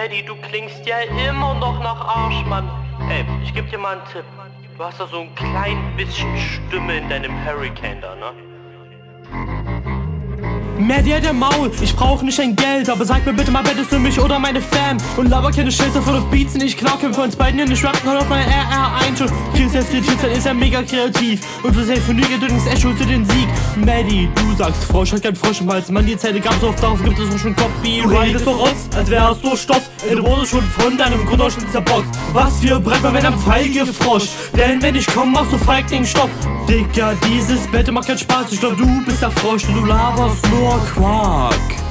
Maddie, du klingst ja immer noch nach Arsch, Mann. Ey, ich geb dir mal einen Tipp. Du hast da so ein klein bisschen Stimme in deinem Hurricane da, ne? Maddie hat der Maul, ich brauch nicht dein Geld, aber sag mir bitte mal, bettest du mich oder meine Fam? Und laber keine Scheiße von auf Beats, nicht klar, können für uns beiden ja nicht rappen, kann auf meine RR ein. Chris jetzt dann ist er mega kreativ und für sehr von Geduld ist echt schuld für den Sieg. Maddie, du sagst Frosch, hat kein Frosch im Hals, Mann, die Zeile gab's oft, darauf gibt es auch schon Copy. Du redest doch Rotz, als wär's so Stoff, ey, du wurdest schon von deinem Grundausschnitt zerboxt. Was für brennt man mit einem Feige-Frosch, denn wenn ich komm, machst du Feigling, stopp. Dicker, dieses Bett macht keinen Spaß, ich glaub, du bist der Frosch, du laberst nur Quark.